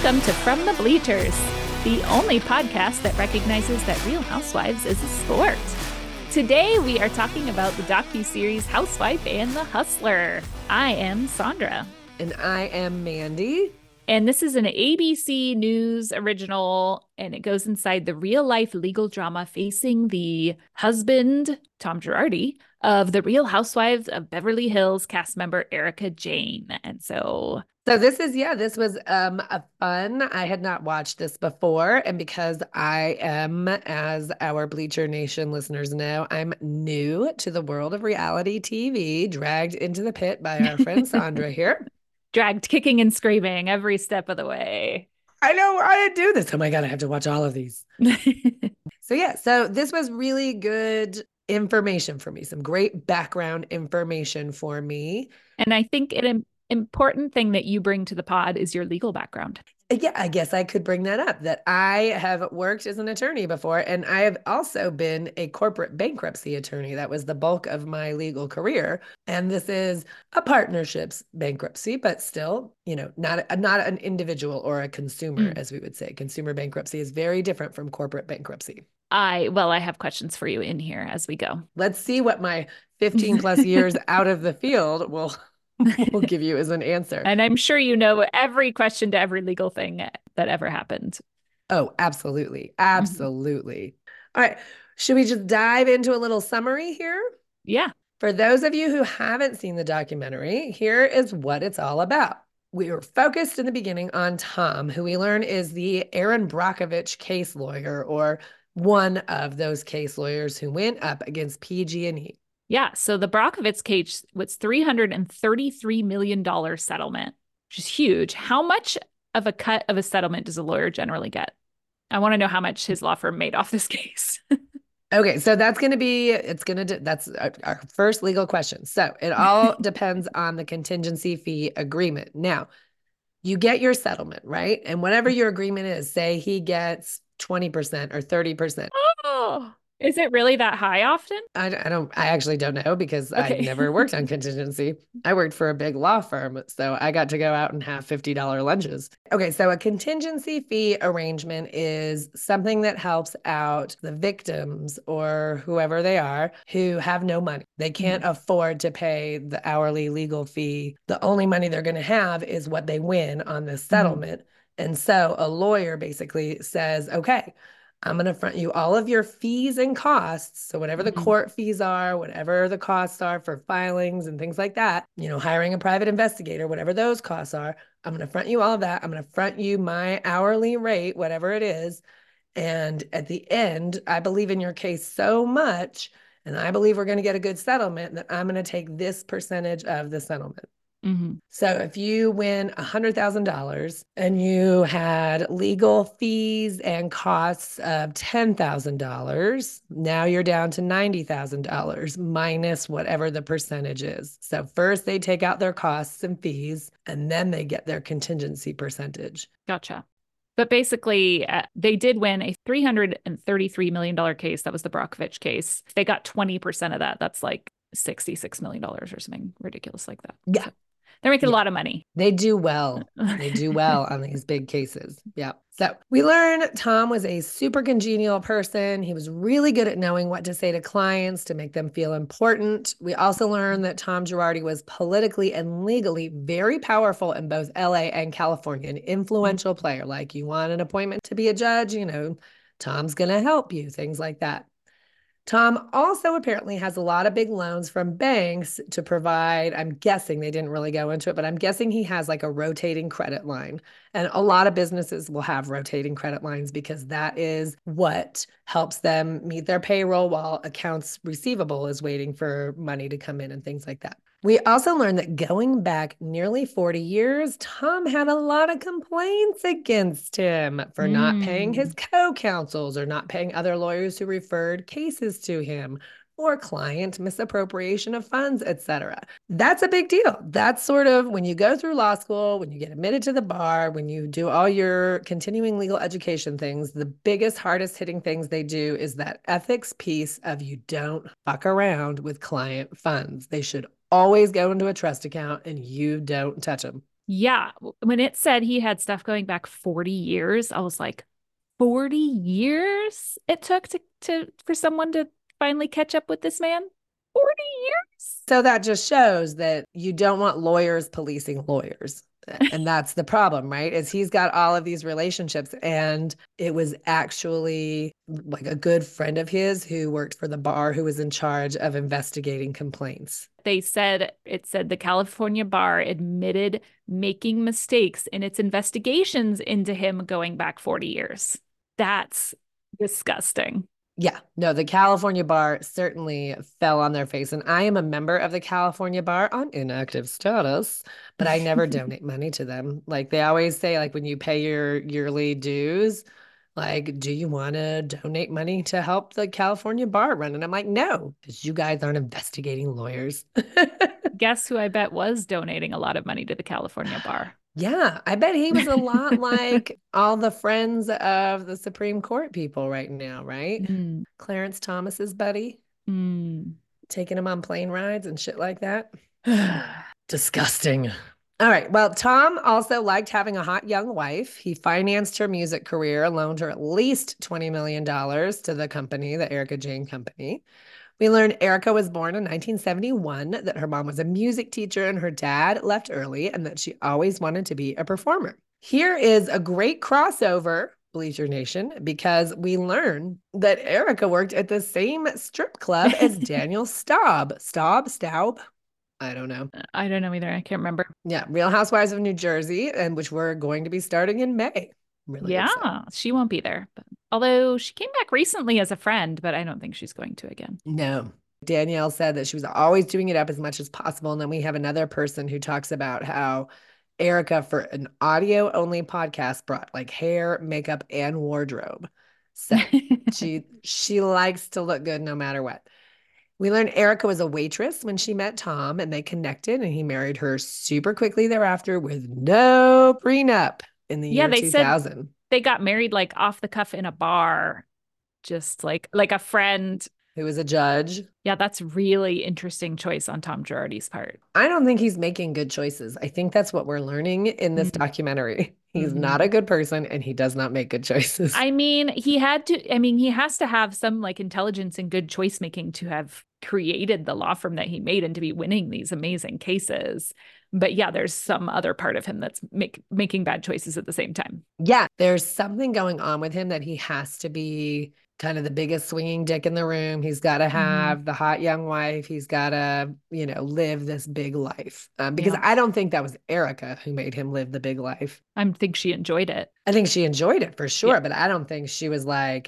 Welcome to From the Bleachers, the only podcast that recognizes that Real Housewives is a sport. Today, we are talking about the docuseries Housewife and the Hustler. I am Sandra. And I am Mandy. And this is an ABC News original, and it goes inside the real-life legal drama facing the husband, Tom Girardi, of the Real Housewives of Beverly Hills cast member Erika Jayne. And so this was a fun. I had not watched this before. And because I am, as our Bleacher Nation listeners know, I'm new to the world of reality TV, dragged into the pit by our friend Sandra here. Dragged kicking and screaming every step of the way. I know I didn't do this. Oh my God, I have to watch all of these. So this was really good information for me, some great background information for me. And I think an important thing that you bring to the pod is your legal background. Yeah, I guess I could bring that up, that I have worked as an attorney before, and I have also been a corporate bankruptcy attorney. That was the bulk of my legal career. And this is a partnerships bankruptcy, but still, not an individual or a consumer, as we would say. Consumer bankruptcy is very different from corporate bankruptcy. I have questions for you in here as we go. Let's see what my 15 plus years out of the field will give you as an answer. And I'm sure you know every question to every legal thing that ever happened. Oh, absolutely. Absolutely. All right. Should we just dive into a little summary here? Yeah. For those of you who haven't seen the documentary, here is what it's all about. We were focused in the beginning on Tom, who we learn is the Erin Brockovich case lawyer, or one of those case lawyers who went up against PG&E. Yeah, so the Brockovich case was $333 million settlement, which is huge. How much of a cut of a settlement does a lawyer generally get? I want to know how much his law firm made off this case. Okay, so that's our first legal question. So it all depends on the contingency fee agreement. Now, you get your settlement, right? And whatever your agreement is, say he gets 20% or 30%. Oh. Is it really that high often? I actually don't know, because I never worked on contingency. I worked for a big law firm, so I got to go out and have $50 lunches. Okay, so a contingency fee arrangement is something that helps out the victims, or whoever they are, who have no money. They can't afford to pay the hourly legal fee. The only money they're going to have is what they win on this settlement. And so a lawyer basically says, okay, I'm going to front you all of your fees and costs. So whatever the court fees are, whatever the costs are for filings and things like that, hiring a private investigator, whatever those costs are, I'm going to front you all of that. I'm going to front you my hourly rate, whatever it is. And at the end, I believe in your case so much, and I believe we're going to get a good settlement, that I'm going to take this percentage of the settlement. So if you win $100,000 and you had legal fees and costs of $10,000, now you're down to $90,000 minus whatever the percentage is. So first they take out their costs and fees, and then they get their contingency percentage. Gotcha. But basically, they did win a $333 million case. That was the Brockovich case. They got 20% of that. That's like $66 million or something ridiculous like that. Yeah. So they're making a lot of money. They do well. They do well on these big cases. Yeah. So we learn Tom was a super congenial person. He was really good at knowing what to say to clients to make them feel important. We also learn that Tom Girardi was politically and legally very powerful in both LA and California, an influential player. Like, you want an appointment to be a judge, Tom's going to help you, things like that. Tom also apparently has a lot of big loans from banks to provide. I'm guessing they didn't really go into it, but I'm guessing he has like a rotating credit line. And a lot of businesses will have rotating credit lines, because that is what helps them meet their payroll while accounts receivable is waiting for money to come in and things like that. We also learned that going back nearly 40 years, Tom had a lot of complaints against him for not paying his co-counsels, or not paying other lawyers who referred cases to him, or client misappropriation of funds, etc. That's a big deal. That's sort of when you go through law school, when you get admitted to the bar, when you do all your continuing legal education things, the biggest, hardest hitting things they do is that ethics piece of you don't fuck around with client funds. They should always go into a trust account, and you don't touch them. Yeah. When it said he had stuff going back 40 years, I was like, 40 years it took to for someone to finally catch up with this man? 40 years? So that just shows that you don't want lawyers policing lawyers. And that's the problem, right? Is he's got all of these relationships, and it was actually like a good friend of his who worked for the bar who was in charge of investigating complaints. It said the California bar admitted making mistakes in its investigations into him going back 40 years. That's disgusting. Yeah, no, the California bar certainly fell on their face. And I am a member of the California bar on inactive status, but I never donate money to them. Like they always say, like when you pay your yearly dues, like, do you want to donate money to help the California bar run? And I'm like, no, because you guys aren't investigating lawyers. Guess who I bet was donating a lot of money to the California bar? Yeah, I bet he was a lot like all the friends of the Supreme Court people right now, right? Mm. Clarence Thomas's buddy, Mm. taking him on plane rides and shit like that. Disgusting. All right. Well, Tom also liked having a hot young wife. He financed her music career, loaned her at least $20 million to the company, the Erika Jayne Company. We learned Erika was born in 1971, that her mom was a music teacher and her dad left early, and that she always wanted to be a performer. Here is a great crossover, Bleacher Nation, because we learn that Erika worked at the same strip club as Daniel Staub. Staub? I don't know. I don't know either. I can't remember. Yeah, Real Housewives of New Jersey, and which we're going to be starting in May. Really excited. Yeah, she won't be there. But, although she came back recently as a friend, but I don't think she's going to again. No. Danielle said that she was always doing it up as much as possible. And then we have another person who talks about how Erika, for an audio only podcast, brought like hair, makeup, and wardrobe. So she likes to look good no matter what. We learned Erika was a waitress when she met Tom, and they connected, and he married her super quickly thereafter with no prenup in the Yeah, year they said 2000. they got married like off the cuff in a bar, just like a friend. Who was a judge. Yeah, that's really interesting choice on Tom Girardi's part. I don't think he's making good choices. I think that's what we're learning in this documentary. He's not a good person, and he does not make good choices. I mean, he has to have some like intelligence and good choice making to have created the law firm that he made and to be winning these amazing cases. But yeah, there's some other part of him that's making bad choices at the same time. Yeah, there's something going on with him that he has to be kind of the biggest swinging dick in the room. He's got to have the hot young wife. He's got to, live this big life. Because I don't think that was Erika who made him live the big life. I think she enjoyed it. I think she enjoyed it for sure, but I don't think she was like,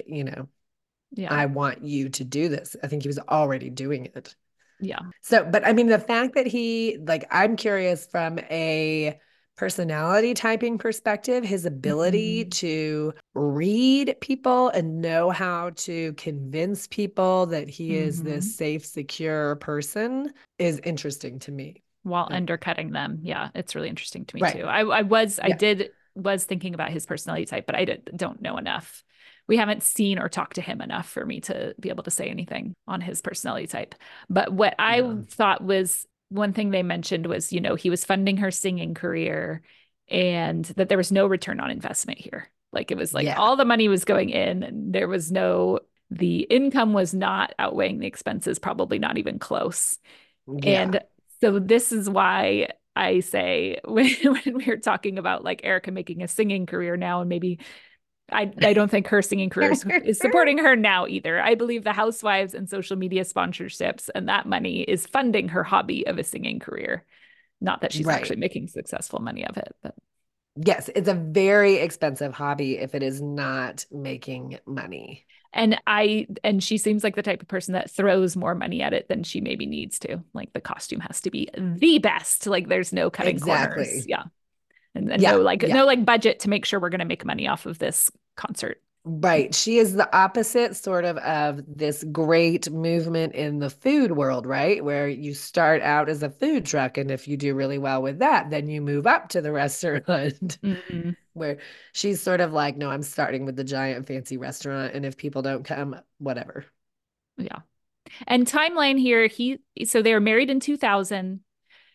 I want you to do this. I think he was already doing it. Yeah. So, but I mean, the fact that I'm curious from a personality typing perspective, his ability to read people and know how to convince people that he is this safe, secure person is interesting to me. While undercutting them. Yeah, it's really interesting to me too. I was thinking about his personality type, but I don't know enough. We haven't seen or talked to him enough for me to be able to say anything on his personality type. But what I thought was one thing they mentioned was, he was funding her singing career and that there was no return on investment here. Like it was like all the money was going in and the income was not outweighing the expenses, probably not even close. Yeah. And so this is why I say when we're talking about like Erika making a singing career now, and maybe I don't think her singing career is supporting her now either. I believe the housewives and social media sponsorships and that money is funding her hobby of a singing career. Not that she's actually making successful money of it, but yes, it's a very expensive hobby if it is not making money. And she seems like the type of person that throws more money at it than she maybe needs to. Like the costume has to be the best. Like there's no cutting corners. Yeah. And no budget to make sure we're going to make money off of this concert. Right. She is the opposite sort of this great movement in the food world, right? Where you start out as a food truck, and if you do really well with that, then you move up to the restaurant. Where she's sort of like, no, I'm starting with the giant fancy restaurant, and if people don't come, whatever. Yeah. And timeline here, so they were married in 2000.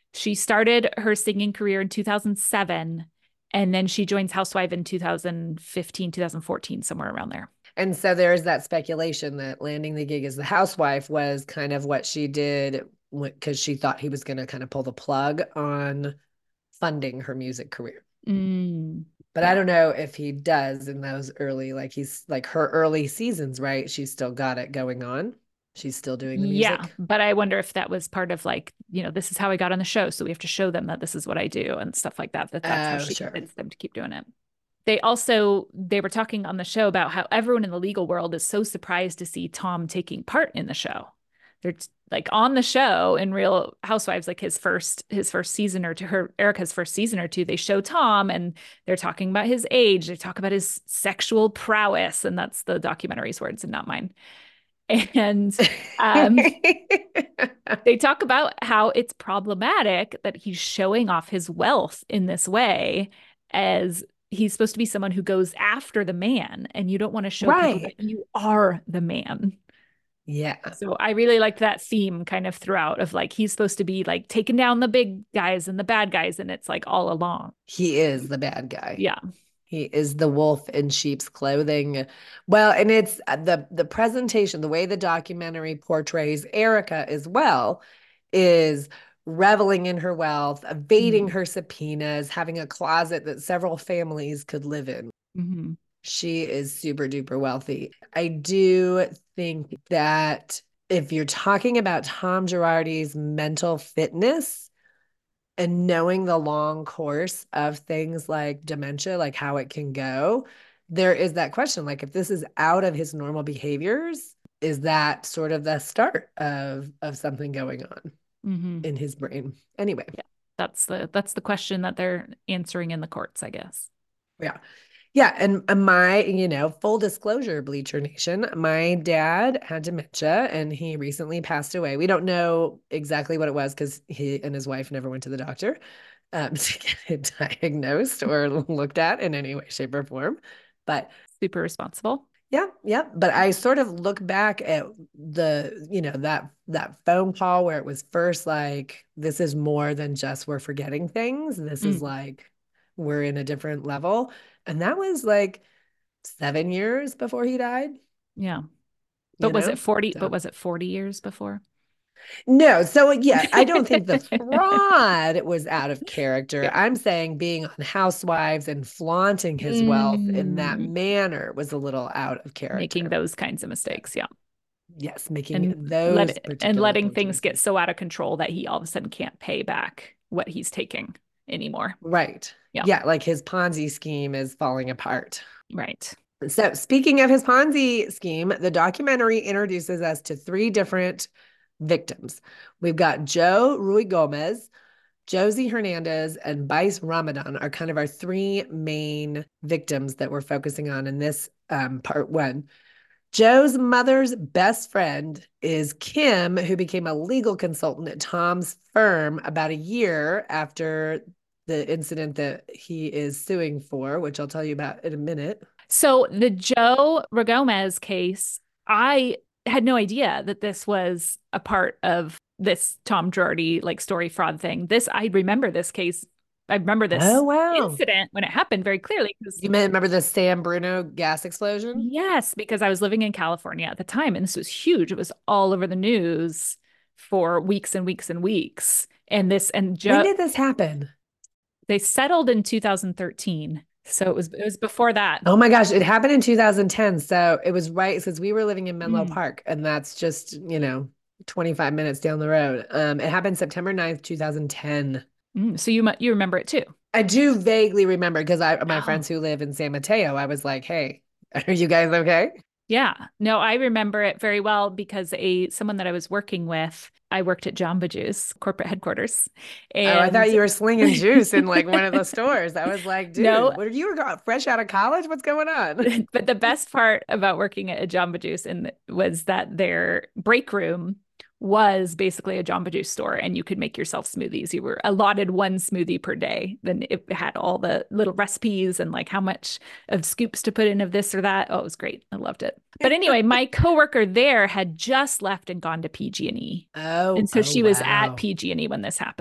She started her singing career in 2007, and then she joins Housewife in 2015, 2014, somewhere around there. And so there's that speculation that landing the gig as the housewife was kind of what she did because she thought he was going to kind of pull the plug on funding her music career. But I don't know if he does in those early, like he's like her early seasons, right? She's still got it going on. She's still doing the music. Yeah, but I wonder if that was part of like, this is how I got on the show. So we have to show them that this is what I do and stuff like that. That's how she convinced them to keep doing it. They were talking on the show about how everyone in the legal world is so surprised to see Tom taking part in the show. They're like on the show in Real Housewives, like his first season or two, Erica's first season or two, they show Tom and they're talking about his age. They talk about his sexual prowess, and that's the documentary's words and not mine. And they talk about how it's problematic that he's showing off his wealth in this way, as he's supposed to be someone who goes after the man, and you don't want to show people that you are the man. Yeah. So I really liked that theme kind of throughout of like, he's supposed to be like taking down the big guys and the bad guys. And it's like all along. He is the bad guy. Yeah. He is the wolf in sheep's clothing. Well, and it's the presentation, the way the documentary portrays Erica as well is reveling in her wealth, evading her subpoenas, having a closet that several families could live in. Mm-hmm. She is super duper wealthy. I do think that if you're talking about Tom Girardi's mental fitness and knowing the long course of things like dementia, like how it can go, there is that question, like if this is out of his normal behaviors, is that sort of the start of something going on in his brain? Anyway. Yeah, that's the question that they're answering in the courts, I guess. Yeah. Yeah. And my, full disclosure, Bleacher Nation, my dad had dementia and he recently passed away. We don't know exactly what it was because he and his wife never went to the doctor to get it diagnosed or looked at in any way, shape, or form. But super responsible. Yeah. Yeah. But I sort of look back at that phone call where it was first like, this is more than just we're forgetting things. This is like, we're in a different level. And that was like 7 years before he died. Yeah. But was it 40? But was it 40 years before? No. So yeah, I don't think the fraud was out of character. Yeah. I'm saying being on Housewives and flaunting his wealth in that manner was a little out of character. Making those kinds of mistakes. Yeah. Yes. Making those letting things get so out of control that he all of a sudden can't pay back what he's taking anymore. Right. Yeah. Like his Ponzi scheme is falling apart. Right. So speaking of his Ponzi scheme, the documentary introduces us to 3 different victims. We've got Joe Ruigomez, Josie Hernandez, and Bice Ramadan are kind of our 3 main victims that we're focusing on in this part 1. Joe's mother's best friend is Kim, who became a legal consultant at Tom's firm about a year after the incident that he is suing for, which I'll tell you about in a minute. So the Joe Ruigomez case, I had no idea that this was a part of this Tom Girardi like story fraud thing. I remember this case. I remember this incident when it happened very clearly. You remember the San Bruno gas explosion? Yes, because I was living in California at the time, and this was huge. It was all over the news for weeks and weeks and weeks. And when did this happen? They settled in 2013. So it was before that. Oh my gosh, it happened in 2010. So it was right since we were living in Menlo Park, and that's just, 25 minutes down the road. It happened September 9th, 2010. So you remember it too? I do vaguely remember because my friends who live in San Mateo, I was like, hey, are you guys okay? Yeah, no, I remember it very well because someone that I was working with, I worked at Jamba Juice corporate headquarters. And I thought you were slinging juice in like one of the stores. I was like, dude, what you were fresh out of college? What's going on? But the best part about working at a Jamba Juice was that their break room was basically a Jamba Juice store, and you could make yourself smoothies. You were allotted 1 smoothie per day. Then it had all the little recipes and like how much of scoops to put in of this or that. Oh, it was great. I loved it. But anyway, my coworker there had just left and gone to PG&E. Oh, and so she was at PG&E when this happened.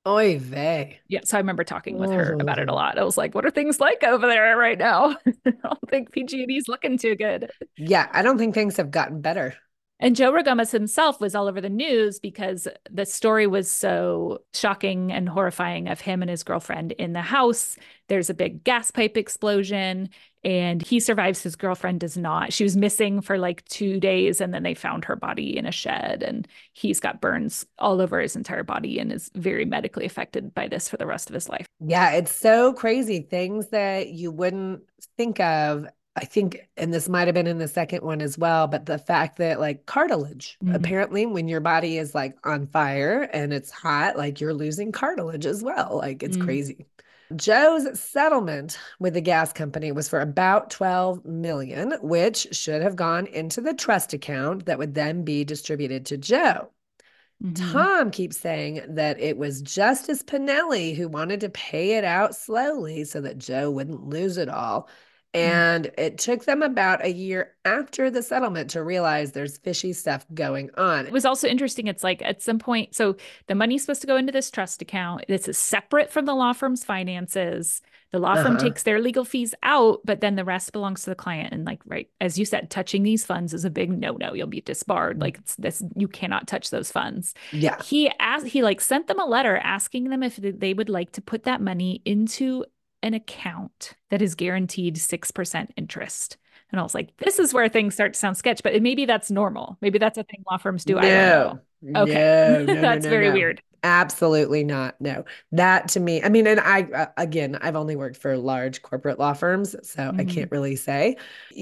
Oy vey. Yeah, so I remember talking with her about it a Oh. lot. I was like, "What are things like over there right now?" I don't think PG&E's looking too good. Yeah, I don't think things have gotten better. And Joe Rogomez himself was all over the news because the story was so shocking and horrifying of him and his girlfriend in the house. There's a big gas pipe explosion, and he survives. His girlfriend does not. She was missing for like 2 days, and then they found her body in a shed, and he's got burns all over his entire body and is very medically affected by this for the rest of his life. Yeah, it's so crazy. Things that you wouldn't think of. I think, and this might have been in the second one as well, but the fact that like cartilage, Mhm. apparently when your body is like on fire and it's hot, like you're losing cartilage as well. Like it's Mm. crazy. Joe's settlement with the gas company was for about 12 million, which should have gone into the trust account that would then be distributed to Joe. Mhm. Tom keeps saying that it was Justice Pinelli who wanted to pay it out slowly so that Joe wouldn't lose it all. Mm. And it took them about a year after the settlement to realize there's fishy stuff going on. It was also interesting. It's like at some point, so the money's supposed to go into this trust account. This is separate from the law firm's finances. The law firm Uh-huh. takes their legal fees out, but then the rest belongs to the client. And like, right, as you said, touching these funds is a big no-no. You'll be disbarred. Like it's this, you cannot touch those funds. Yeah. He like sent them a letter asking them if they would like to put that money into an account that is guaranteed 6% interest. And I was like, this is where things start to sound sketch, but maybe that's normal. Maybe that's a thing law firms do. I don't know. No, Okay. no, no, no, That's no, very no. weird. Absolutely not. No, that to me, I mean, and again, I've only worked for large corporate law firms, so I Hmm. can't really say.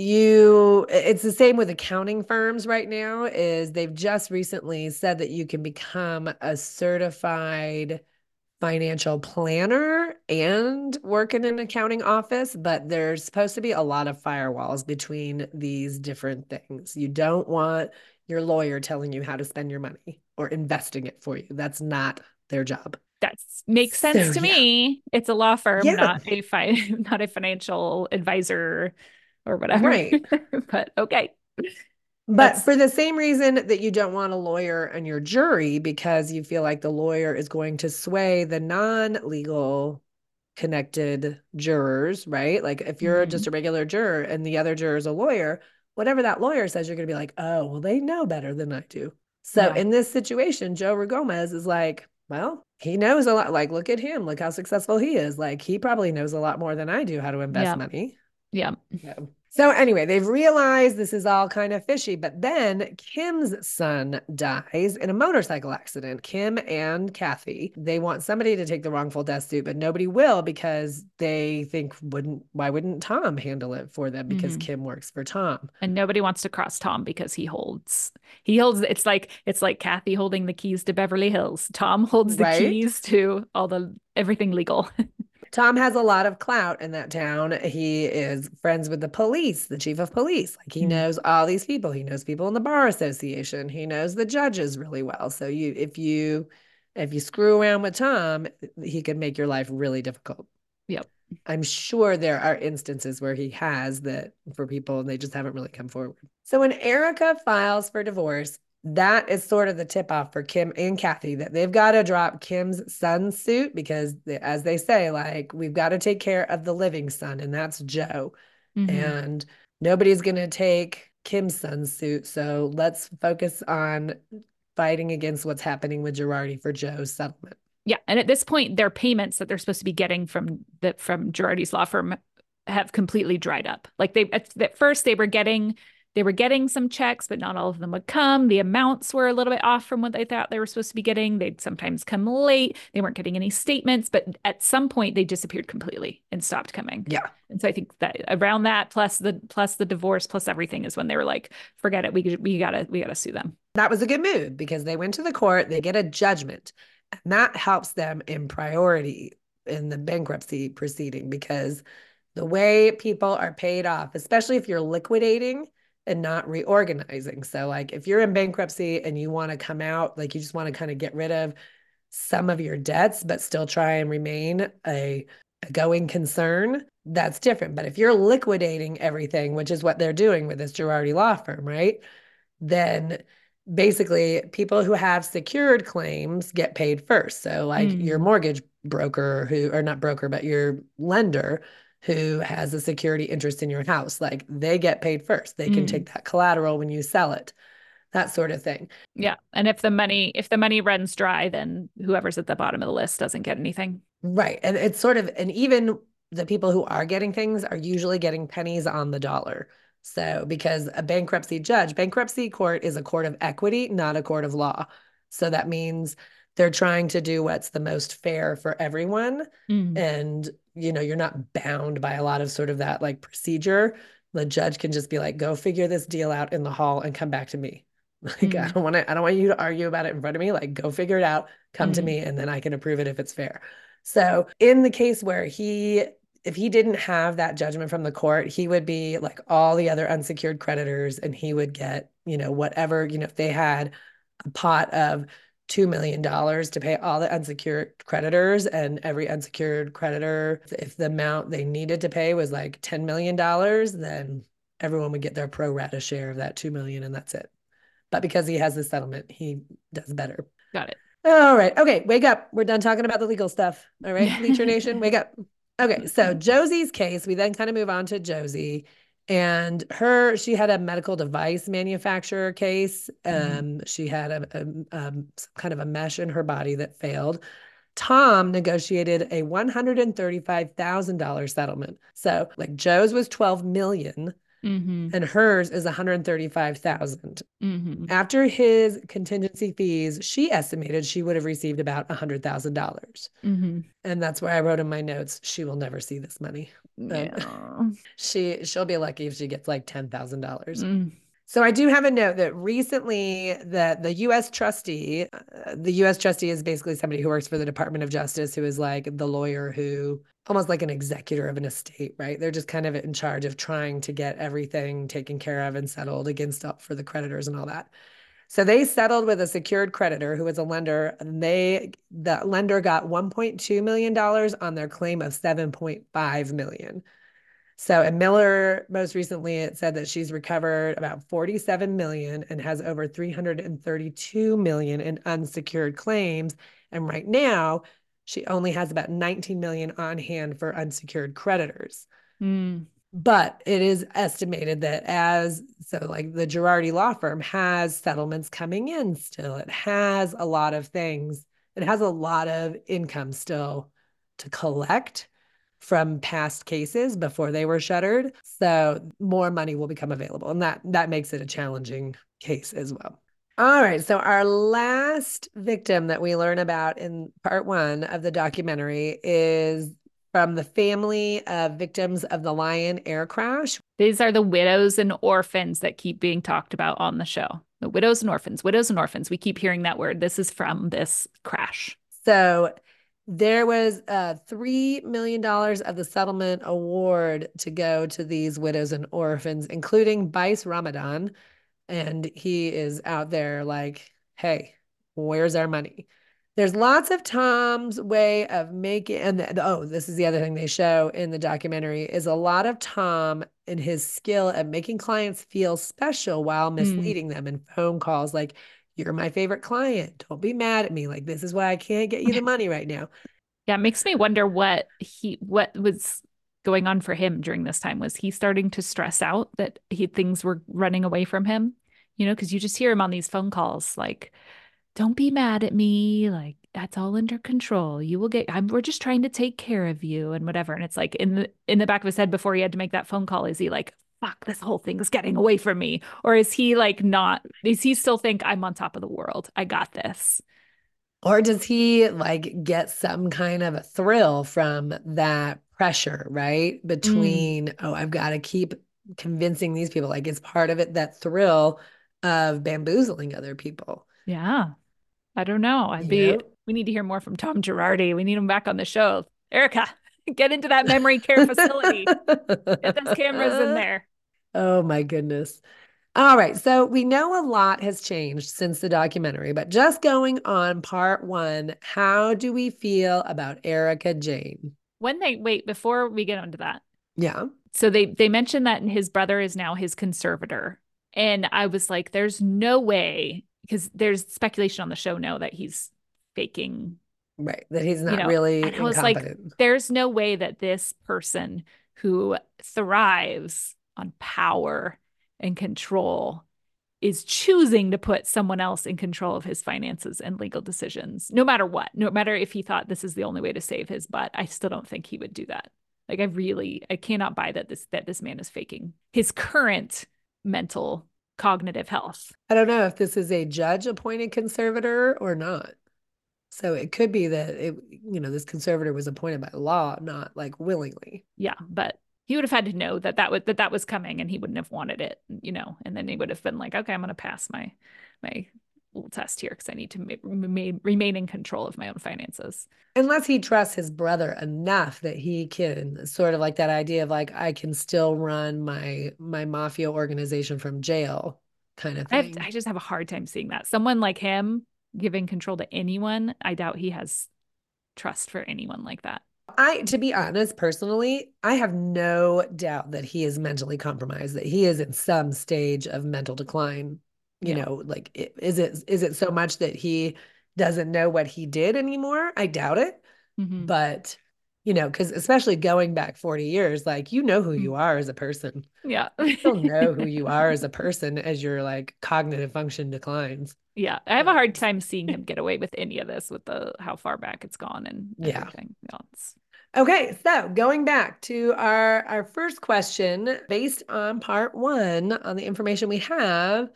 It's the same with accounting firms right now, is they've just recently said that you can become a certified financial planner and work in an accounting office, but there's supposed to be a lot of firewalls between these different things. You don't want your lawyer telling you how to spend your money or investing it for you. That's not their job. That makes sense So to yeah. me. It's a law firm, Yeah, not a not a financial advisor or whatever. right. But okay. But That's for the same reason that you don't want a lawyer on your jury because you feel like the lawyer is going to sway the non-legal connected jurors, right? Like if you're just mhm. a regular juror and the other juror is a lawyer, whatever that lawyer says, you're going to be like, oh, well, they know better than I do. So Yeah. in this situation, Joe Gomez is like, well, he knows a lot. Like, look at him. Look how successful he is. Like, he probably knows a lot more than I do how to invest Yeah. money. Yeah. So anyway, they've realized this is all kind of fishy, but then Kim's son dies in a motorcycle accident. Kim and Kathy, they want somebody to take the wrongful death suit, but nobody will because they think why wouldn't Tom handle it for them because Mhm. Kim works for Tom. And nobody wants to cross Tom because he holds it's like Kathy holding the keys to Beverly Hills. Tom holds the Right? keys to all the everything legal. Tom has a lot of clout in that town. He is friends with the police, the chief of police. Like he Mm. knows all these people. He knows people in the bar association. He knows the judges really well. So if you screw around with Tom, he could make your life really difficult. Yep. I'm sure there are instances where he has that for people and they just haven't really come forward. So when Erica files for divorce, that is sort of the tip off for Kim and Kathy that they've got to drop Kim's son's suit because, as they say, like, we've got to take care of the living son, and that's Joe. Hmm. And nobody's going to take Kim's son's suit. So let's focus on fighting against what's happening with Girardi for Joe's settlement. Yeah. And at this point, their payments that they're supposed to be getting from Girardi's law firm have completely dried up. Like at first they were getting some checks, but not all of them would come. The amounts were a little bit off from what they thought they were supposed to be getting. They'd sometimes come late. They weren't getting any statements, but at some point they disappeared completely and stopped coming. Yeah. And so I think that around that, plus the divorce, plus everything, is when they were like, "Forget it. We gotta sue them." That was a good move because they went to the court, they get a judgment, and that helps them in priority in the bankruptcy proceeding because the way people are paid off, especially if you're liquidating and not reorganizing. So, like if you're in bankruptcy and you want to come out, like you just want to kind of get rid of some of your debts, but still try and remain a going concern, that's different. But if you're liquidating everything, which is what they're doing with this Girardi law firm, right? Then basically people who have secured claims get paid first. So like your Mm, mortgage broker who, or not broker, but your lender who has a security interest in your house, like they get paid first. They can mm. take that collateral when you sell it, that sort of thing. Yeah. And if the money runs dry, then whoever's at the bottom of the list doesn't get anything. Right. And it's sort of, and even the people who are getting things are usually getting pennies on the dollar. So, because a bankruptcy court is a court of equity, not a court of law. So that means they're trying to do what's the most fair for everyone. Mm, And, you're not bound by a lot of sort of that like procedure. The judge can just be like, go figure this deal out in the hall and come back to me. Like, mm, I don't want you to argue about it in front of me. Like, go figure it out, come to mm, me, and then I can approve it if it's fair. So in the case where if he didn't have that judgment from the court, he would be like all the other unsecured creditors and he would get, whatever, if they had a pot of $2 million to pay all the unsecured creditors and every unsecured creditor, if the amount they needed to pay was like $10 million, then everyone would get their pro rata share of that 2 million and that's it. But because he has this settlement, he does better. got All right. Okay. Wake up. We're done talking about the legal stuff. All right. Bleacher Nation, it. wake up. Okay. So Josie's case, we then kind of move on to Josie and she had a medical device manufacturer case. Mm, She had some kind of a mesh in her body that failed. Tom negotiated a $135,000 settlement. So like Joe's was 12 million mm-hmm, and hers is 135,000. mm-hmm, After his contingency fees, she estimated she would have received about $100,000. mm-hmm. And that's where I wrote in my notes, she will never see this money. Um, Yeah. she'll be lucky if she gets like $10,000. Mm, So I do have a note that recently the U.S. trustee is basically somebody who works for the Department of Justice, who is like the lawyer who almost like an executor of an estate, right? They're just kind of in charge of trying to get everything taken care of and settled against up for the creditors and all that. So they settled with a secured creditor who was a lender, and the lender got $1.2 million on their claim of 7.5 million. So, and Miller, most recently, it said that she's recovered about 47 million and has over 332 million in unsecured claims. And right now, she only has about 19 million on hand for unsecured creditors. mm, But it is estimated that like the Girardi law firm has settlements coming in still. It has a lot of things. It has a lot of income still to collect from past cases before they were shuttered. So more money will become available. And that makes it a challenging case as well. All right. So our last victim that we learn about in part one of the documentary is from the family of victims of the Lion air crash. These are the widows and orphans that keep being talked about on the show. The widows and orphans, widows and orphans. We keep hearing that word. This is from this crash. So there was $3 million of the settlement award to go to these widows and orphans, including Bice Ramadan. And he is out there like, hey, where's our money? There's lots of Tom's way of making, this is the other thing they show in the documentary, is a lot of Tom and his skill at making clients feel special while Mm. misleading them in phone calls like, you're my favorite client. Don't be mad at me. Like, this is why I can't get you the money right now. Yeah, it makes me wonder what was going on for him during this time. Was he starting to stress out that things were running away from him? Because you just hear him on these phone calls like, don't be mad at me. Like, that's all under control. You will we're just trying to take care of you and whatever. And it's like in the back of his head before he had to make that phone call, is he like, fuck, this whole thing is getting away from me? Or is he like does he still think I'm on top of the world? I got this. Or does he like get some kind of a thrill from that pressure, right? Mm, Between, oh, I've got to keep convincing these people. Like it's part of it, that thrill of bamboozling other people, yeah. I don't know. you know? We need to hear more from Tom Girardi. We need him back on the show. Erica, get into that memory care facility. Get those cameras in there. Oh my goodness. All right. So we know a lot has changed since the documentary, but just going on part one, how do we feel about Erica Jane? Wait, before we get onto that. Yeah. So they mentioned that his brother is now his conservator. And I was like, there's no way because there's speculation on the show now that he's faking, Right. That he's you not know, really and I was like, incompetent. there's no way that this person who thrives on power and control is choosing to put someone else in control of his finances and legal decisions, no matter what, no matter if he thought this is the only way to save his butt. I still don't think he would do that. Like I cannot buy that this man is faking his current mental cognitive health. I don't know if this is a judge appointed conservator or not. So it could be that this conservator was appointed by law, not like willingly. Yeah, but he would have had to know that was coming, and he wouldn't have wanted it, and then he would have been like, okay, I'm going to pass my little test here because I need to remain in control of my own finances. Unless he trusts his brother enough that he can sort of like that idea of like, I can still run my mafia organization from jail kind of thing. I just have a hard time seeing that. Someone like him giving control to anyone, I doubt he has trust for anyone like that. To be honest, personally, I have no doubt that he is mentally compromised, that he is in some stage of mental decline. Yeah. Like, is it so much that he doesn't know what he did anymore? I doubt it. Mm-hmm. But, because especially going back 40 years, like, who you are as a person. Yeah. You still know who you are as a person as your like cognitive function declines. Yeah. I have a hard time seeing him get away with any of this with how far back it's gone and everything. Yeah. Okay, so going back to our first question based on part one on the information we have,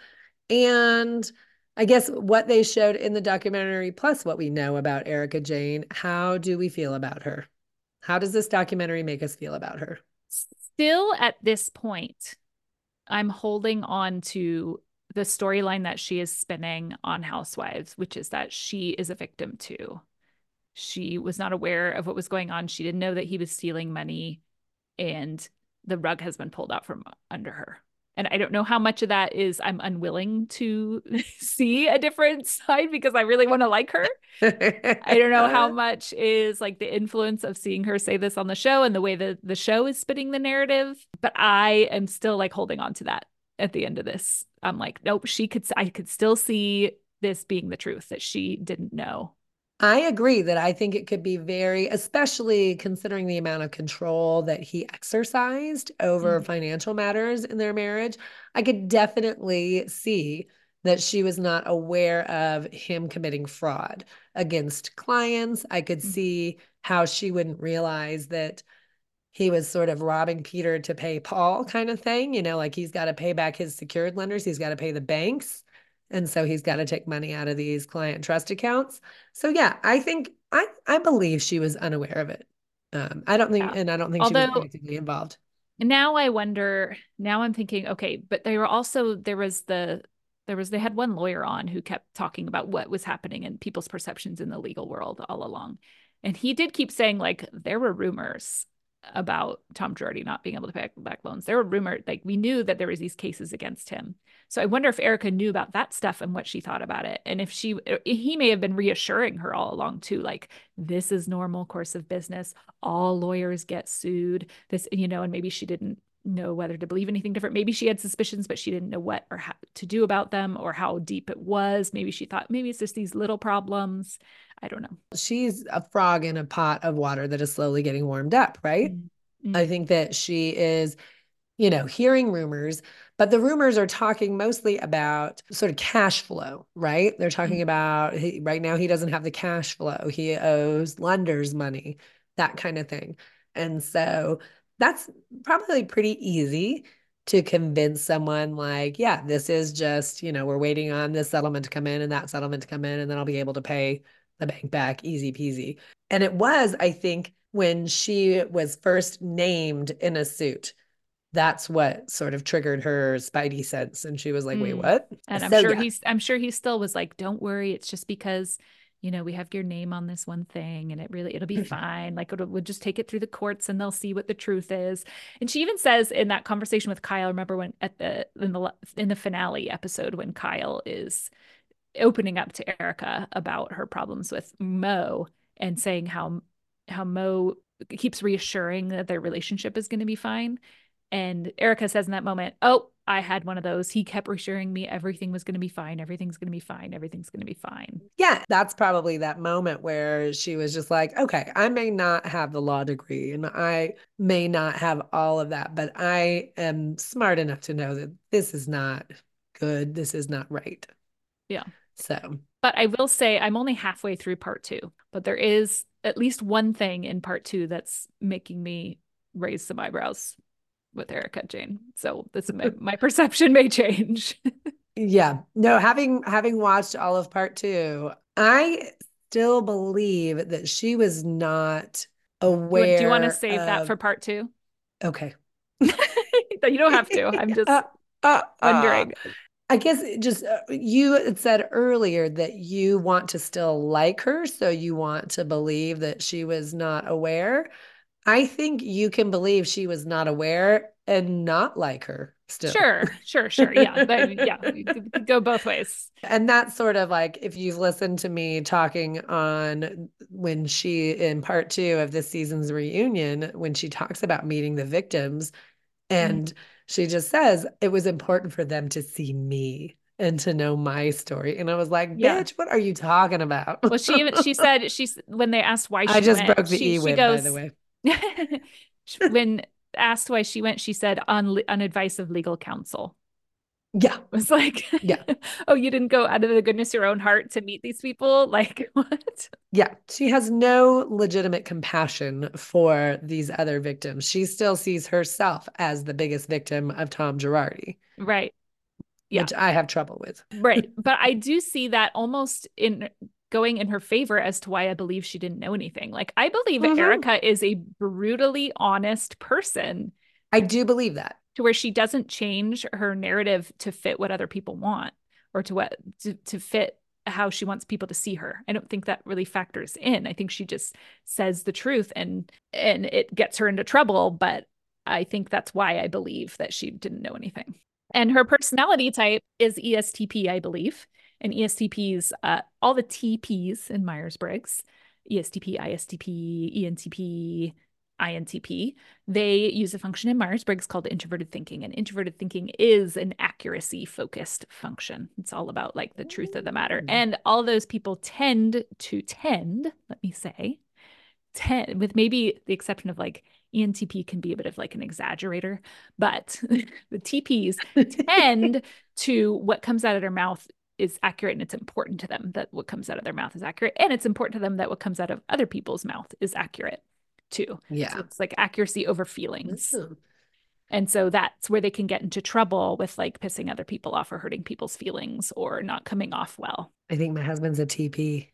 and I guess what they showed in the documentary, plus what we know about Erika Jayne, how do we feel about her? How does this documentary make us feel about her? Still at this point, I'm holding on to the storyline that she is spinning on Housewives, which is that she is a victim too. She was not aware of what was going on. She didn't know that he was stealing money, and the rug has been pulled out from under her. And I don't know how much of that is I'm unwilling to see a different side because I really want to like her. I don't know how much is like the influence of seeing her say this on the show and the way that the show is spinning the narrative, but I am still like holding on to that at the end of this. I'm like, nope, I could still see this being the truth that she didn't know. I agree that I think it could be especially considering the amount of control that he exercised over financial matters in their marriage. I could definitely see that she was not aware of him committing fraud against clients. I could see how she wouldn't realize that he was sort of robbing Peter to pay Paul kind of thing, like he's got to pay back his secured lenders, he's got to pay the banks. And so he's got to take money out of these client trust accounts. So yeah, I think I believe she was unaware of it. I don't think she was actively involved. Now I wonder, now I'm thinking, okay, but they had one lawyer on who kept talking about what was happening in people's perceptions in the legal world all along. And he did keep saying like there were rumors about Tom Girardi not being able to pay back loans. There were rumors, like we knew that there was these cases against him. So I wonder if Erika knew about that stuff and what she thought about it. And if he may have been reassuring her all along too, like this is normal course of business. All lawyers get sued. This, and maybe she didn't know whether to believe anything different. Maybe she had suspicions, but she didn't know what or how to do about them or how deep it was. Maybe she thought maybe it's just these little problems. I don't know. She's a frog in a pot of water that is slowly getting warmed up, right? Mm-hmm. I think that she is, hearing rumors, but the rumors are talking mostly about sort of cash flow, right? They're talking about right now he doesn't have the cash flow. He owes lenders money, that kind of thing. And so that's probably pretty easy to convince someone like, yeah, this is just, we're waiting on this settlement to come in and that settlement to come in, and then I'll be able to pay the bank back, easy peasy. And it was, I think, when she was first named in a suit, that's what sort of triggered her spidey sense. And she was like, wait, what? And I'm sure he still was like, don't worry. It's just because, we have your name on this one thing and it'll be fine. Like we'll just take it through the courts and they'll see what the truth is. And she even says in that conversation with Kyle, remember when in the finale episode, when Kyle is opening up to Erika about her problems with Mo and saying how Mo keeps reassuring that their relationship is going to be fine. And Erica says in that moment, oh, I had one of those. He kept reassuring me everything was going to be fine. Everything's going to be fine. Everything's going to be fine. Yeah, that's probably that moment where she was just like, okay, I may not have the law degree and I may not have all of that, but I am smart enough to know that this is not good. This is not right. Yeah. So, but I will say I'm only halfway through part 2, but there is at least one thing in part 2 that's making me raise some eyebrows with Erica Jane. So this my perception may change. yeah. No, having watched all of part 2, I still believe that she was not Do you want to aware save that for of part 2? okay. You don't have to. I'm just uh, uh, uh. wondering. I guess just you had said earlier that you want to still like her, so you want to believe that she was not aware. I think you can believe she was not aware and not like her still. Sure. Yeah, yeah, it could go both ways. And that's sort of like if you've listened to me talking on when she in part 2 of this season's reunion, when she talks about meeting the victims, and she just says it was important for them to see me and to know my story. And I was like, Yeah. bitch, what are you talking about? Well, she said when they asked why I she just went, broke the she E-wib, by the goes way. when asked why she went, she said on advice of legal counsel. Yeah. It was like, Yeah. oh, you didn't go out of the goodness of your own heart to meet these people? Like, what? Yeah. She has no legitimate compassion for these other victims. She still sees herself as the biggest victim of Tom Girardi. Right. Yeah. Which I have trouble with. Right. But I do see that almost in going in her favor as to why I believe she didn't know anything. Like, I believe Erica is a brutally honest person. I do believe that. To where she doesn't change her narrative to fit what other people want or to fit how she wants people to see her. I don't think that really factors in. I think she just says the truth and it gets her into trouble, but I think that's why I believe that she didn't know anything. And her personality type is ESTP, I believe. And ESTPs, all the TPs in Myers-Briggs, ESTP, ISTP, ENTP, INTP, they use a function in Myers-Briggs called introverted thinking. And introverted thinking is an accuracy-focused function. It's all about like the truth of the matter. And all those people tend, let me say, with maybe the exception of like ENTP can be a bit of like an exaggerator, but the TPs tend to what comes out of their mouth is accurate and it's important to them that what comes out of their mouth is accurate. And it's important to them that what comes out of other people's mouth is accurate too. Yeah. So it's like accuracy over feelings. And so that's where they can get into trouble with like pissing other people off or hurting people's feelings or not coming off well. I think my husband's a TP.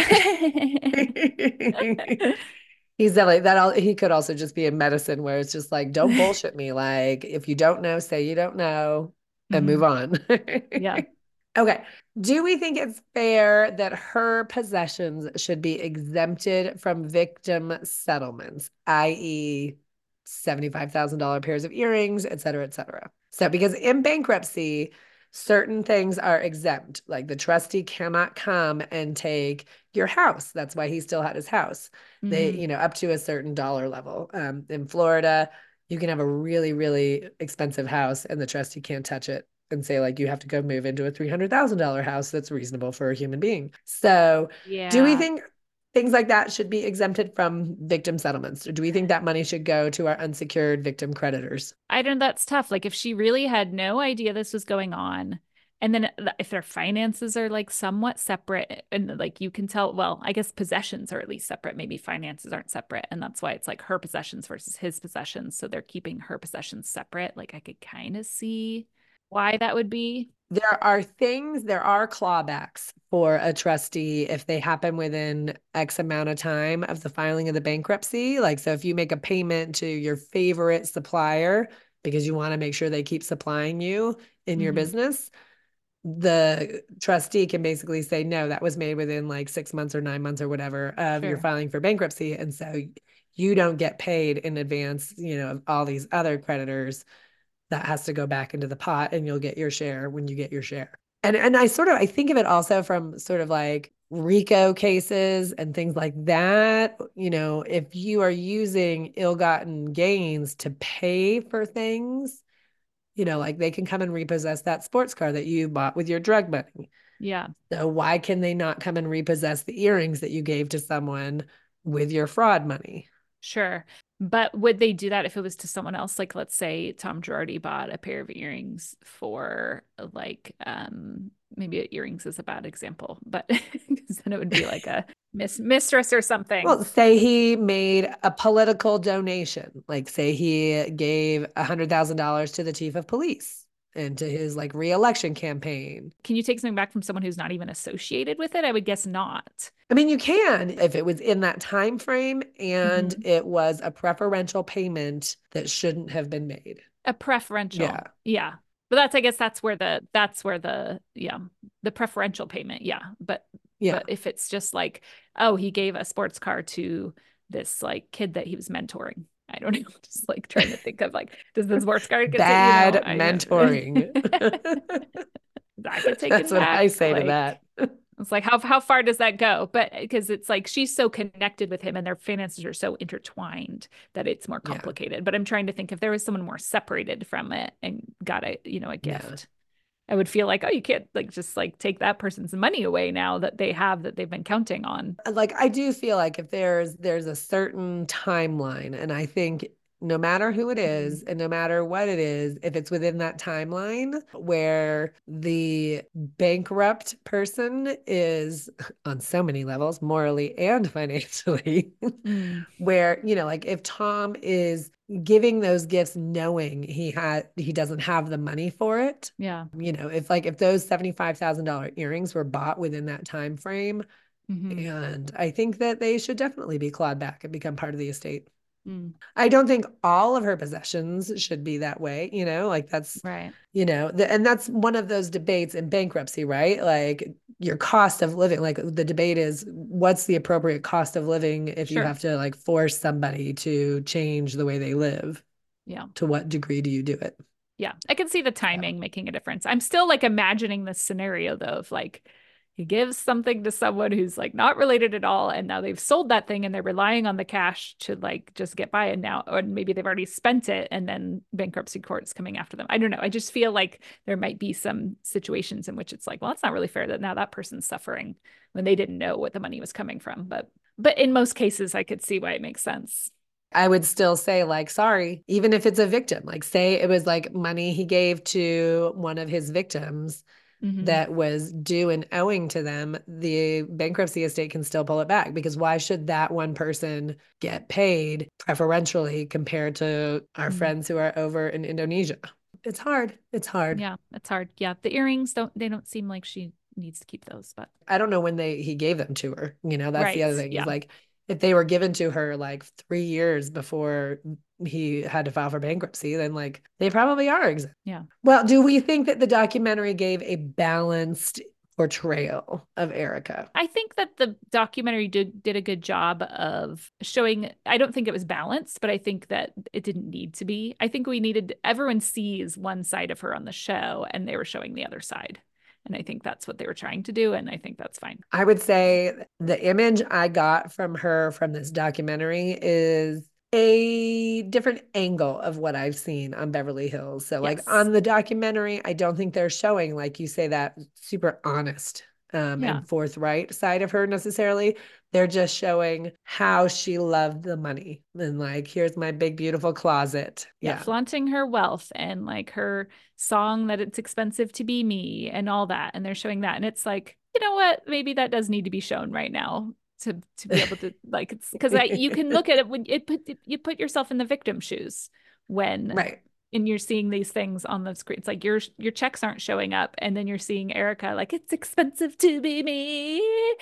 He's definitely that. He could also just be in medicine where it's just like, don't bullshit me. Like, if you don't know, say you don't know and move on. Yeah. Okay. Do we think it's fair that her possessions should be exempted from victim settlements, i.e., $75,000 pairs of earrings, et cetera, et cetera? So, because in bankruptcy, certain things are exempt, like the trustee cannot come and take your house. That's why he still had his house. They, up to a certain dollar level. In Florida, you can have a really, really expensive house and the trustee can't touch it and say like you have to go move into a $300,000 house that's reasonable for a human being. So, do we think things like that should be exempted from victim settlements? Or do we think that money should go to our unsecured victim creditors? I don't know, that's tough. Like if she really had no idea this was going on, and then if their finances are like somewhat separate and like you can tell, well, I guess possessions are at least separate. Maybe finances aren't separate. And that's why it's like her possessions versus his possessions. So they're keeping her possessions separate. Like I could kind of see why that would be. There are clawbacks for a trustee if they happen within X amount of time of the filing of the bankruptcy. Like, so if you make a payment to your favorite supplier because you want to make sure they keep supplying you in your business, the trustee can basically say, no, that was made within like 6 months or 9 months or whatever of your filing for bankruptcy. And so you don't get paid in advance, of all these other creditors. That has to go back into the pot and you'll get your share when you get your share. And I think of it also from sort of like RICO cases and things like that. You know, if you are using ill-gotten gains to pay for things, you know, like they can come and repossess that sports car that you bought with your drug money. Yeah, So why can they not come and repossess the earrings that you gave to someone with your fraud money? sure. But would they do that if it was to someone else? Like, let's say Tom Girardi bought a pair of earrings for like, maybe earrings is a bad example, but because then it would be like a mistress or something. Well, say he made a political donation, like say he gave $100,000 to the chief of police and to his like reelection campaign. Can you take something back from someone who's not even associated with it? I would guess not. I mean, you can if it was in that time frame and Mhm. it was a preferential payment that shouldn't have been made. A preferential. Yeah. Yeah. But I guess that's where the yeah, the preferential payment. Yeah. Yeah. But if it's just like, oh, he gave a sports car to this like kid that he was mentoring. I don't know. Just like trying to think of like, does the sports car get to, Bad I mentoring. that get That's taken what I back? say to that. It's like how far does that go? But because it's like she's so connected with him and their finances are so intertwined that it's more Yeah. complicated. But I'm trying to think if there was someone more separated from it and got a Yeah. gift. I would feel like, oh, you can't like just like take that person's money away now that they have that they've been counting on. Like I do feel like if there's a certain timeline, and I think no matter who it Mhm. is and no matter what it is, if it's within that timeline where the bankrupt person is on so many levels, morally and financially, Mm, where, you know, like if Tom is giving those gifts knowing he doesn't have the money for it, yeah. you know, if those $75,000 earrings were bought within that time frame, Hmm. and I think that they should definitely be clawed back and become part of the estate. Mm, I don't think all of her possessions should be that way, you know, like that's, right. you know, and that's one of those debates in bankruptcy, right? Like your cost of living, like the debate is what's the appropriate cost of living if you Sure. have to like force somebody to change the way they live? Yeah. To what degree do you do it? Yeah. I can see the So, timing making a difference. I'm still like imagining this scenario though of like he gives something to someone who's like not related at all and now they've sold that thing and they're relying on the cash to like just get by and now or maybe they've already spent it and then bankruptcy court's coming after them. I don't know. I just feel like there might be some situations in which it's like, well, it's not really fair that now that person's suffering when they didn't know what the money was coming from. But in most cases I could see why it makes sense. I would still say, like, sorry, even if it's a victim, like, say it was like money he gave to one of his victims Mm-hmm. that was due and owing to them, the bankruptcy estate can still pull it back because why should that one person get paid preferentially compared to our Mm-hmm. friends who are over in Indonesia? It's hard. It's hard. Yeah, it's hard. Yeah, the earrings don't seem like she needs to keep those, but I don't know when he gave them to her. You know, that's the right. other thing is Yeah. like if they were given to her like 3 years before he had to file for bankruptcy, then like they probably are exempt. Yeah. Well, do we think that the documentary gave a balanced portrayal of Erica? I think that the documentary did a good job of showing, I don't think it was balanced, but I think that it didn't need to be. I think we needed everyone sees one side of her on the show and they were showing the other side. And I think that's what they were trying to do and I think that's fine. I would say the image I got from her from this documentary is a different angle of what I've seen on Beverly Hills. So, like Yes. on the documentary, I don't think they're showing, like you say, that super honest Yeah. and forthright side of her necessarily. They're just showing how she loved the money and, like, here's my big, beautiful closet. Yeah, Yeah. flaunting her wealth and like her song that it's expensive to be me and all that. And they're showing that. And it's like, you know what? Maybe that does need to be shown right now to be able to like it's because you can look at it when you put yourself in the victim shoes when Right. and you're seeing these things on the screen. It's like your checks aren't showing up, and then you're seeing Erica like it's expensive to be me,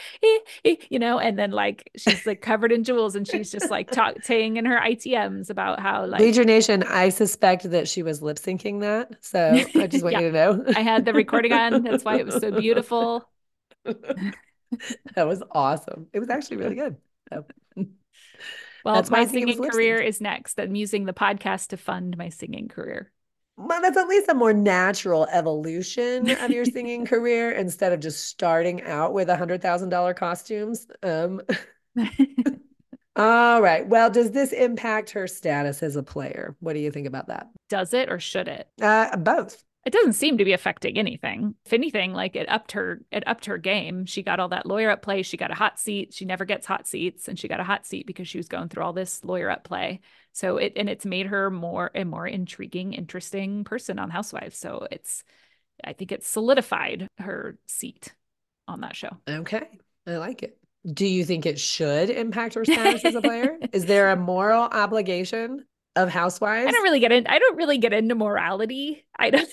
and then like she's like covered in jewels, and she's just like saying in her ITMs about how like Bleacher Nation, I suspect that she was lip syncing that. So I just want yeah, you to know. I had the recording on. That's why it was so beautiful. That was awesome. It was actually really good. So Well, that's why my I think it was singing lip career synced. is next. I'm using the podcast to fund my singing career. Well, that's at least a more natural evolution of your singing career instead of just starting out with $100,000 costumes. All right. Well, does this impact her status as a player? What do you think about that? Does it or should it? Both. It doesn't seem to be affecting anything. If anything, like it upped her game. She got all that lawyer up play. She got a hot seat. She never gets hot seats, and she got a hot seat because she was going through all this lawyer up play. So it's made her a more intriguing, interesting person on Housewives. So I think it's solidified her seat on that show. Okay. I like it. Do you think it should impact her status as a player? Is there a moral obligation of Housewives? I don't really get into morality. I don't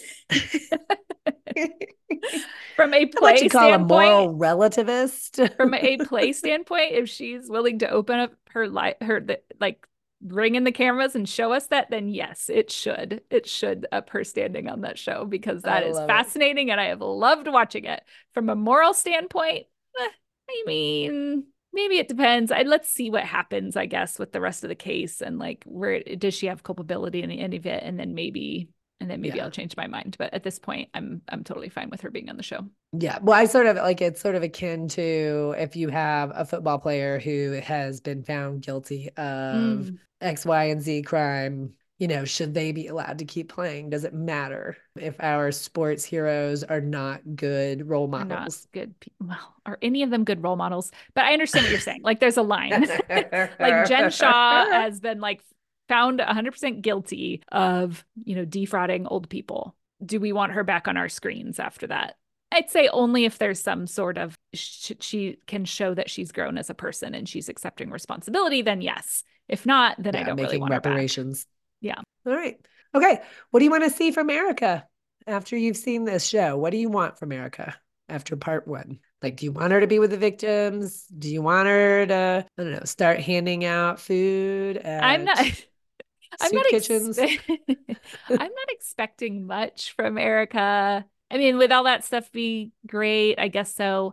from a What play you call a moral standpoint. relativist? From a play standpoint, if she's willing to open up her like bring in the cameras and show us that, then yes, it should. It should up her standing on that show because I that is love it. fascinating and I have loved watching it. From a moral standpoint, I mean, maybe it depends. Let's see what happens, I guess, with the rest of the case and like where does she have culpability in any of it, and then maybe Yeah. I'll change my mind. But at this point, I'm totally fine with her being on the show. Yeah. Well, I sort of like it's sort of akin to if you have a football player who has been found guilty of Mm, X, Y, and Z crime, should they be allowed to keep playing? Does it matter if our sports heroes are not good role are not models? good people. Well, are any of them good role models? But I understand what you're saying. Like there's a line. Like Jen Shaw has been like found 100% guilty of, defrauding old people. Do we want her back on our screens after that? I'd say only if there's some sort of she can show that she's grown as a person and she's accepting responsibility, then yes. If not, then I Yeah, don't really making want her back. reparations. Yeah. All right. Okay. What do you want to see from Erica after you've seen this show? What do you want from Erica after part one? Like, do you want her to be with the victims? Do you want her to, I don't know, start handing out food I'm not at I'm soup kitchens? I'm not expecting much from Erica. I mean, with all that stuff be great, I guess so.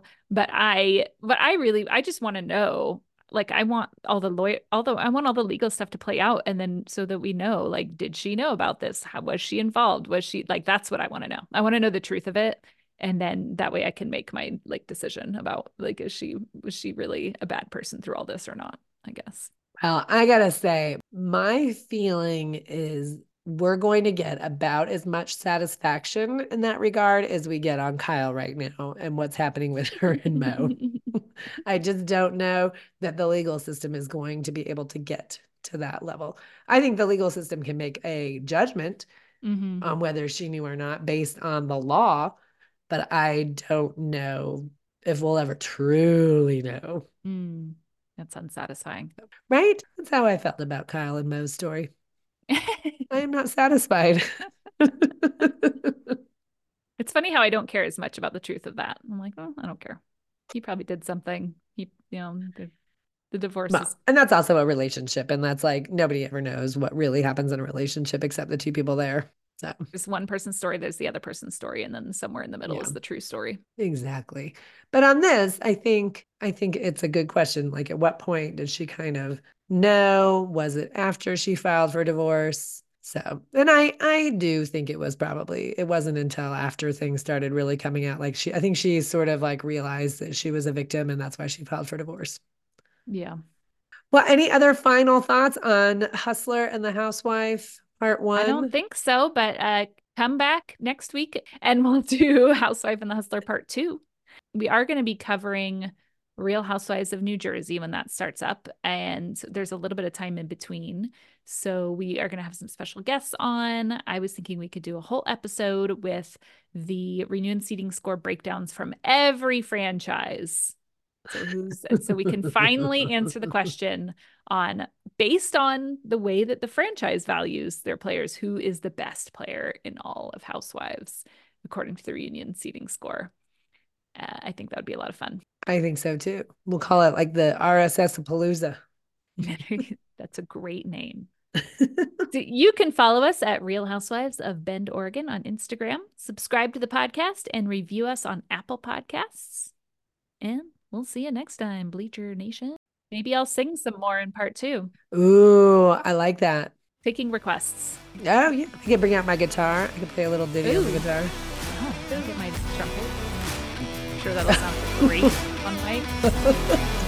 I just want to know. Like I want all the lawyer although I want all the legal stuff to play out and then so that we know, like, did she know about this? How was she involved? Was she like that's what I want to know. I want to know the truth of it. And then that way I can make my like decision about like was she really a bad person through all this or not, I guess. Well, I gotta say, my feeling is we're going to get about as much satisfaction in that regard as we get on Kyle right now and what's happening with her and Mo. I just don't know that the legal system is going to be able to get to that level. I think the legal system can make a judgment Mm-hmm. on whether she knew or not based on the law, but I don't know if we'll ever truly know. Mm, that's unsatisfying. Right? That's how I felt about Kyle and Mo's story. I am not satisfied. It's funny how I don't care as much about the truth of that. I'm like, oh, I don't care. He probably did something. The divorce Well, is and that's also a relationship. And that's like nobody ever knows what really happens in a relationship except the two people there. So, there's one person's story, there's the other person's story, and then somewhere in the middle yeah, is the true story. exactly. But on this, I think it's a good question. Like, at what point did she kind of know? Was it after she filed for divorce? So, and I do think it wasn't until after things started really coming out. Like I think she sort of like realized that she was a victim and that's why she filed for divorce. Yeah. Well, any other final thoughts on Hustler and the Housewife, part I don't one? think so, but come back next week and we'll do Housewife and the Hustler Part 2. We are going to be covering Real Housewives of New Jersey when that starts up, and there's a little bit of time in between. So we are going to have some special guests on. I was thinking we could do a whole episode with the reunion seating score breakdowns from every franchise. So we can finally answer the question on based on the way that the franchise values their players, who is the best player in all of Housewives according to the reunion seating score. I think that would be a lot of fun. I think so too. We'll call it like the RSS Palooza. That's a great name. So you can follow us at Real Housewives of Bend, Oregon on Instagram. Subscribe to the podcast and review us on Apple Podcasts. And we'll see you next time, Bleacher Nation. Maybe I'll sing some more in part 2. Ooh, I like that. taking requests. Oh, yeah. I can bring out my guitar. I can play a little ditty on the guitar. Oh, I'll get my trumpet. I'm sure that'll sound great on mic.